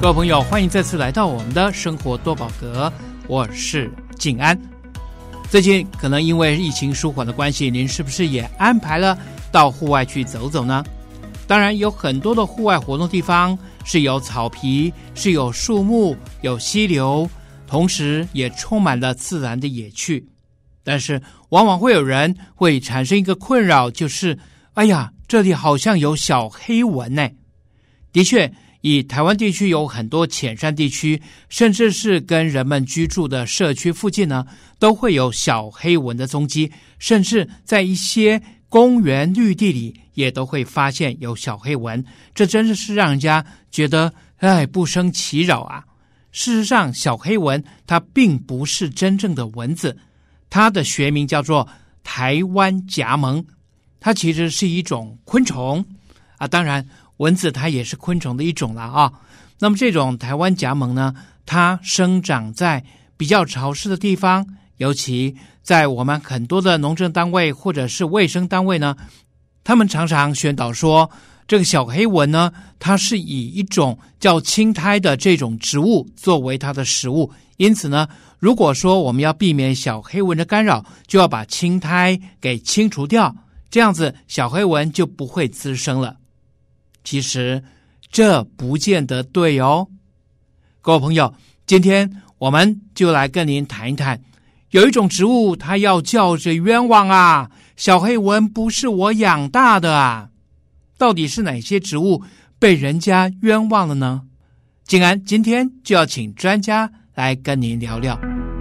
各位朋友，欢迎再次来到我们的生活多宝阁，我是静安。最近可能因为疫情舒缓的关系，您是不是也安排了到户外去走走呢？当然有很多的户外活动地方是有草皮，是有树木，有溪流，同时也充满了自然的野趣。但是往往会有人会产生一个困扰，就是哎呀，这里好像有小黑蚊呢。的确，以台湾地区有很多浅山地区，甚至是跟人们居住的社区附近呢，都会有小黑蚊的踪迹，甚至在一些公园绿地里也都会发现有小黑蚊。这真的是让人家觉得不胜其扰啊。事实上，小黑蚊它并不是真正的蚊子，它的学名叫做台湾夹萌，它其实是一种昆虫啊。当然蚊子它也是昆虫的一种了啊。那么这种台湾夹萌呢，它生长在比较潮湿的地方，尤其在我们很多的农政单位或者是卫生单位呢，他们常常宣导说，这个小黑蚊呢，它是以一种叫青苔的这种植物作为它的食物，因此呢，如果说我们要避免小黑蚊的干扰，就要把青苔给清除掉，这样子小黑蚊就不会滋生了。其实这不见得对哦。各位朋友，今天我们就来跟您谈一谈，有一种植物它要叫着冤枉啊，小黑蚊不是我养大的啊。到底是哪些植物被人家冤枉了呢？静安今天就要请专家来跟您聊聊。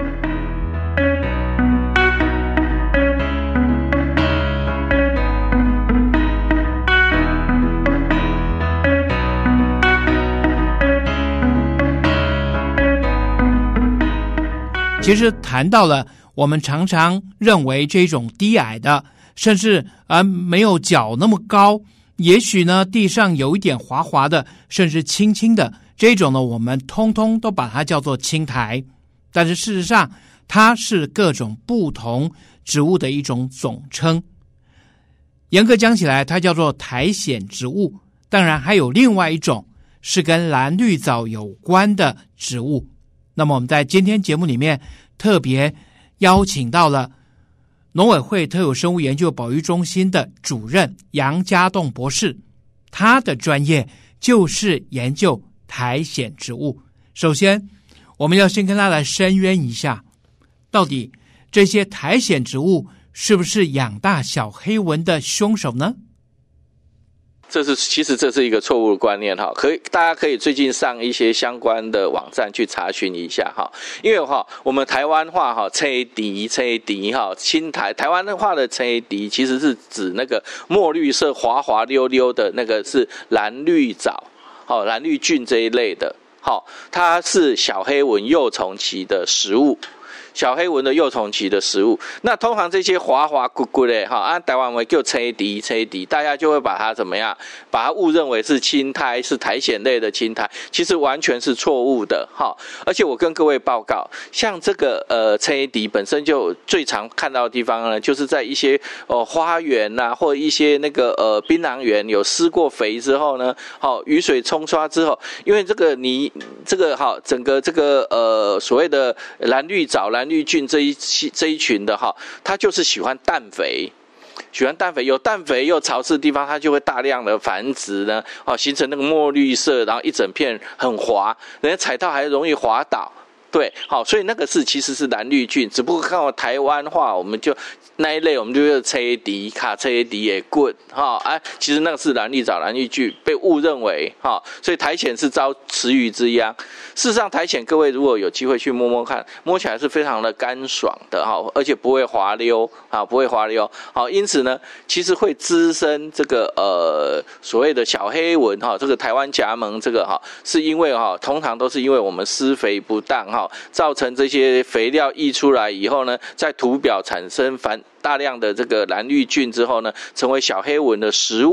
其实谈到了我们常常认为这种低矮的，甚至没有脚那么高，也许呢地上有一点滑滑的，甚至轻轻的，这种呢我们通通都把它叫做青苔。但是事实上它是各种不同植物的一种总称，严格讲起来它叫做苔藓植物。当然还有另外一种是跟蓝绿藻有关的植物。那么我们在今天节目里面特别邀请到了农委会特有生物研究保育中心的主任杨家栋博士，他的专业就是研究苔藓植物。首先我们要先跟他来申冤一下，到底这些苔藓植物是不是养大小黑蚊的凶手呢？ 其实这是一个错误的观念哈，大家可以最近上一些相关的网站去查询一下哈，因为我们台湾话青苔青苔，台湾话的青苔其实是指那个墨绿色滑滑溜溜的那个是蓝绿藻蓝绿菌这一类的它是小黑蚊幼虫期的食物。小黑蚊的幼虫期的食物，那通常这些滑滑咕咕的台湾话叫青苔，大家就会把它怎么样？把它误认为是青苔，是苔藓类的青苔，其实完全是错误的而且我跟各位报告，像这个青苔本身就最常看到的地方呢，就是在一些花园啊，或一些那个槟榔园有施过肥之后呢，雨水冲刷之后，因为这个整个这个所谓的蓝绿藻蓝绿菌这一群的它就是喜欢氮肥，有氮肥又潮湿的地方，它就会大量的繁殖呢，形成那个墨绿色，然后一整片很滑，人家踩到还容易滑倒。对，所以那个其实是蓝绿菌，只不过看到台湾话，我们就那一类我们就叫青苔卡青苔也棍其实那个是蓝绿藻蓝绿菌被误认为所以苔藓是遭池鱼之殃。事实上苔藓各位如果有机会去摸摸看，摸起来是非常的干爽的而且不会滑溜因此呢其实会滋生这个所谓的小黑蚊这个台湾夹萌这个是因为通常都是因为我们施肥不当造成这些肥料溢出来以后呢，在土表产生大量的这个蓝绿菌之后呢，成为小黑蚊的食物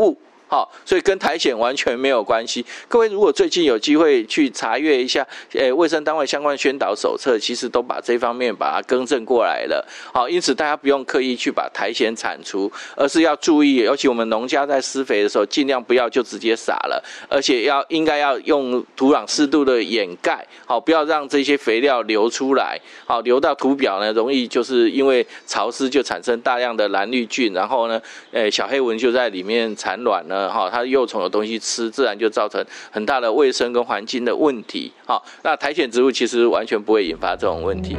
好，所以跟苔藓完全没有关系。各位如果最近有机会去查阅一下，卫生单位相关宣导手册，其实都把这方面把它更正过来了。好，因此大家不用刻意去把苔藓铲除，而是要注意，尤其我们农家在施肥的时候，尽量不要就直接撒了，而且应该要用土壤适度的掩盖，好，不要让这些肥料流出来，好，流到土表呢，容易就是因为潮湿就产生大量的蓝绿菌，然后呢，小黑蚊就在里面产卵呢，哈，它幼虫有东西吃，自然就造成很大的卫生跟环境的问题，好，那苔藓植物其实完全不会引发这种问题。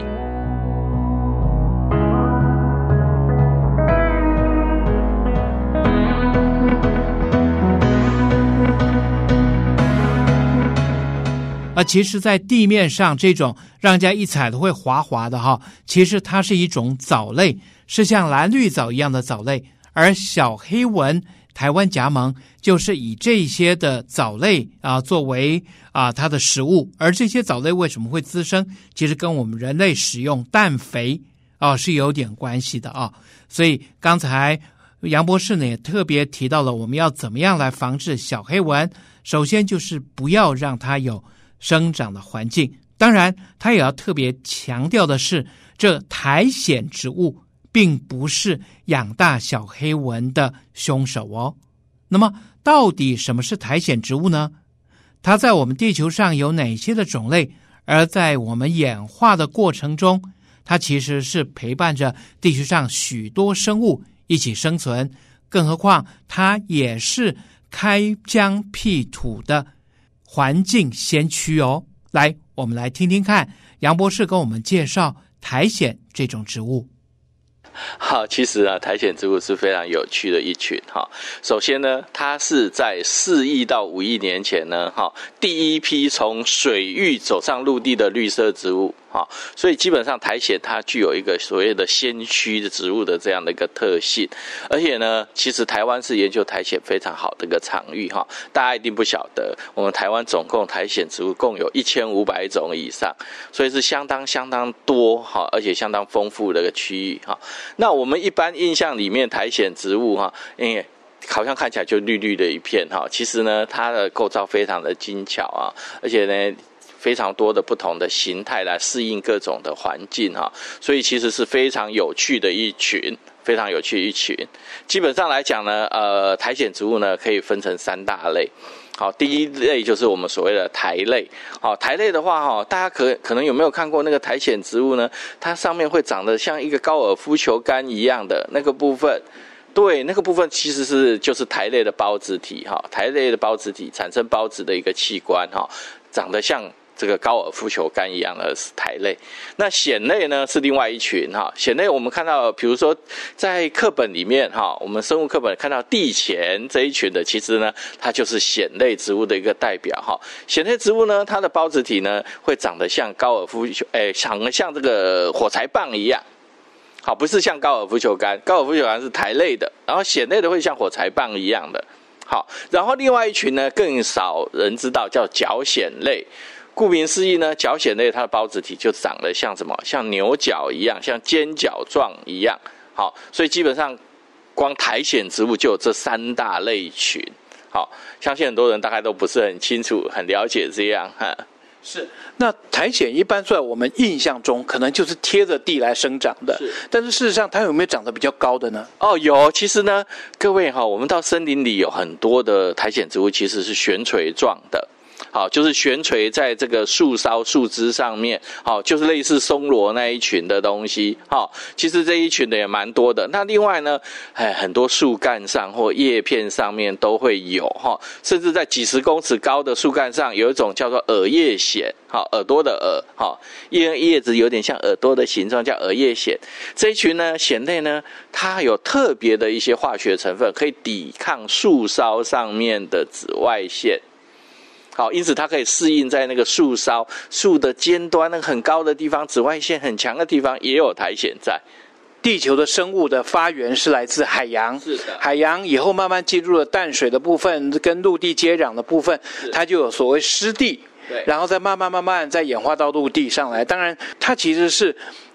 其实在地面上这种让人家一踩都会滑滑的哈，其实它是一种藻类，是像蓝绿藻一样的藻类，而小黑蚊台湾夹萌就是以这些的藻类作为它的食物，而这些藻类为什么会滋生，其实跟我们人类使用氮肥是有点关系的啊。所以刚才杨博士呢也特别提到了我们要怎么样来防治小黑蚊，首先就是不要让它有生长的环境，当然他也要特别强调的是，这苔藓植物并不是养大小黑蚊的凶手哦。那么到底什么是苔藓植物呢？它在我们地球上有哪些的种类，而在我们演化的过程中，它其实是陪伴着地球上许多生物一起生存，更何况它也是开疆辟土的环境先驱哦。来，我们来听听看杨博士跟我们介绍苔藓这种植物。 好，其实呢，苔藓植物是非常有趣的一群哈。首先呢，它是在4亿到5亿年前呢，第一批从水域走上陆地的绿色植物。所以基本上苔藓它具有一个所谓的先驱的植物的这样的一个特性，而且呢，其实台湾是研究苔藓非常好的一个场域哈。大家一定不晓得，我们台湾总共苔藓植物共有1500种以上，所以是相当多哈，而且相当丰富的一个区域哈。那我们一般印象里面苔藓植物哈，因为好像看起来就绿绿的一片哈，其实呢，它的构造非常的精巧啊，而且呢，非常多的不同的形态来适应各种的环境哈，所以其实是非常有趣的一群，非常有趣的一群。基本上来讲呢，苔藓植物呢可以分成3大类。好，第一类就是我们所谓的苔类。好，苔类的话大家可能有没有看过那个苔藓植物呢？它上面会长得像一个高尔夫球杆一样的那个部分。对，那个部分其实就是苔类的孢子体哈，苔类的孢子体产生孢子的一个器官哈，长得像这个高尔夫球杆一样的苔类。那藓类呢是另外一群哈，藓类我们看到，比如说在课本里面哈，我们生物课本看到地钱这一群的，其实呢它就是藓类植物的一个代表哈。藓类植物呢，它的孢子体呢会长得像高尔夫球，长得像这个火柴棒一样。好，不是像高尔夫球杆，高尔夫球杆是苔类的，然后藓类的会像火柴棒一样的。好，然后另外一群呢更少人知道，叫角藓类。顾名思义呢，角藓类它的孢子体就长得像什么？像牛角一样，像尖角状一样。好，所以基本上光苔藓植物就有这3大类群。好，相信很多人大概都不是很清楚、很了解这样哈。 是，那苔藓一般在我们印象中可能就是贴着地来生长的，但是事实上它有没有长得比较高的呢？ 有，其实呢，各位我们到森林里有很多的苔藓植物其实是悬垂状的。好，就是悬垂在这个树梢、树枝上面，好，就是类似松萝那一群的东西。好，其实这一群的也蛮多的。那另外呢，很多树干上或叶片上面都会有哈，甚至在几十公尺高的树干上有一种叫做耳叶藓，好，耳朵的耳，好，叶子有点像耳朵的形状，叫耳叶藓。这一群呢，藓类呢，它有特别的一些化学成分，可以抵抗树梢上面的紫外线。好，因此它可以适应在那个树梢、树的尖端那个很高的地方，紫外线很强的地方，也有苔藓在。 地球的生物的发源是来自海洋， 是的。 海洋以后慢慢进入了淡水的部分，跟陆地接壤的部分，它就有所谓湿地。然后再慢慢再演化到陆地上来。当然它其实是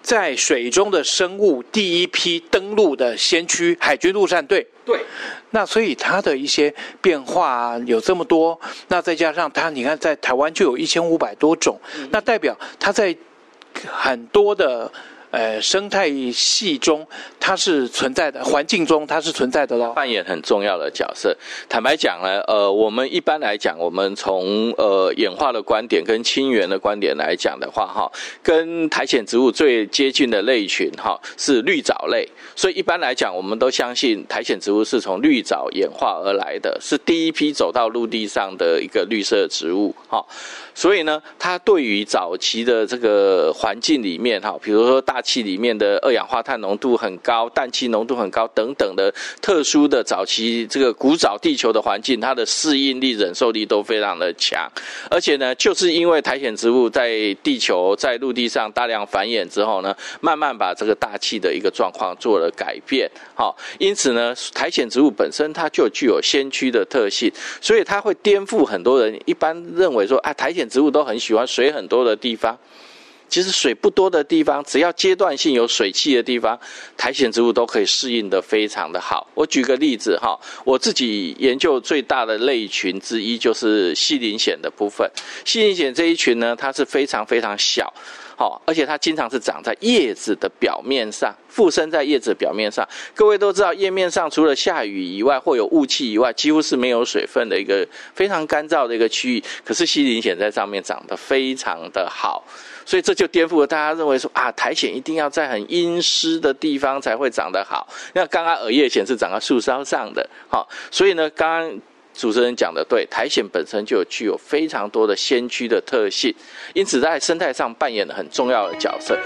在水中的生物第一批登陆的先驱海军陆战队。 对， 那所以它的一些变化有这么多，那再加上它，你看在台湾就有1500多种，那代表它在很多的生态系中它是存在的，环境中它是存在的咯， 扮演很重要的角色。坦白讲呢，我们一般来讲，我们从演化的观点跟亲缘的观点来讲的话，哈，跟苔藓植物最接近的类群哈是绿藻类，所以一般来讲，我们都相信苔藓植物是从绿藻演化而来的，是第一批走到陆地上的一个绿色植物哈。所以呢，它对于早期的这个环境里面哈，比如说大气里面的二氧化碳浓度很高、氮气浓度很高等等的特殊的早期这个古早地球的环境，它的适应力、忍受力都非常的强。而且呢，就是因为苔藓植物在地球在陆地上大量繁衍之后呢，慢慢把这个大气的一个状况做了改变。好，因此呢，苔藓植物本身它就具有先驱的特性，所以它会颠覆很多人一般认为说，苔藓植物都很喜欢水很多的地方。其实水不多的地方，只要阶段性有水汽的地方，苔藓植物都可以适应得非常的好。我举个例子哈，我自己研究最大的类群之一就是细鳞藓的部分。细鳞藓这一群呢，它是非常非常小。而且它经常是长在叶子的表面上，附生在叶子的表面上。各位都知道，叶面上除了下雨以外，或有雾气以外，几乎是没有水分的一个非常干燥的一个区域。可是细鳞藓在上面长得非常的好，所以这就颠覆了大家认为说苔藓一定要在很阴湿的地方才会长得好。那刚刚耳叶藓是长在树梢上的，所以呢，刚刚主持人讲的对，苔藓本身就具有非常多的先驱的特性，因此在生态上扮演了很重要的角色。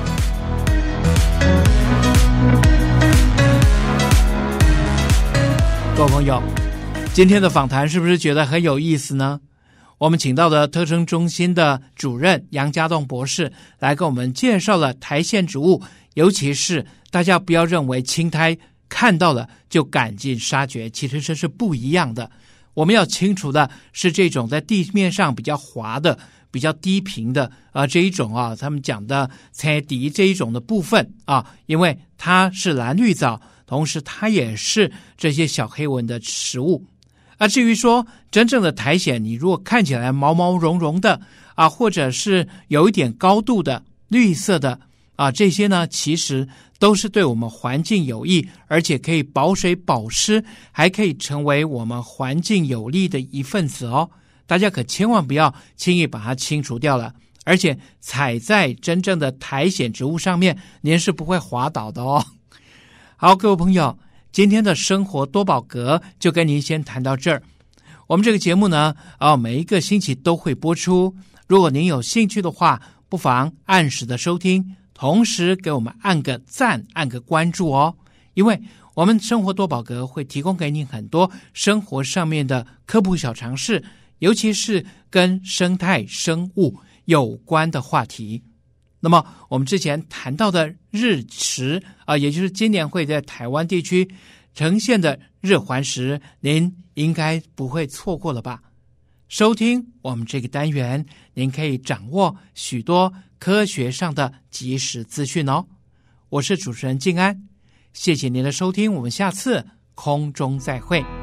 各位朋友，今天的访谈是不是觉得很有意思呢？我们请到的特生中心的主任杨家栋博士来给我们介绍了苔藓植物，尤其是大家不要认为青苔看到了就赶尽杀绝，其实这是不一样的。我们要清楚的是这种在地面上比较滑的、比较低平的这一种他们讲的菜笛这一种的部分因为它是蓝绿藻，同时它也是这些小黑蚊的食物。至于说真正的苔藓，你如果看起来毛毛茸茸的或者是有一点高度的绿色的这些呢，其实都是对我们环境有益，而且可以保水保湿，还可以成为我们环境有利的一份子哦。大家可千万不要轻易把它清除掉了，而且踩在真正的苔藓植物上面，您是不会滑倒的哦。好，各位朋友，今天的生活多宝格就跟您先谈到这儿。我们这个节目呢每一个星期都会播出，如果您有兴趣的话，不妨按时的收听，同时给我们按个赞，按个关注哦。因为我们生活多宝格会提供给您很多生活上面的科普小常识，尤其是跟生态生物有关的话题。那么我们之前谈到的日食也就是今年会在台湾地区呈现的日环食，您应该不会错过了吧？收听我们这个单元，您可以掌握许多科学上的即时资讯哦。我是主持人静安，谢谢您的收听，我们下次空中再会。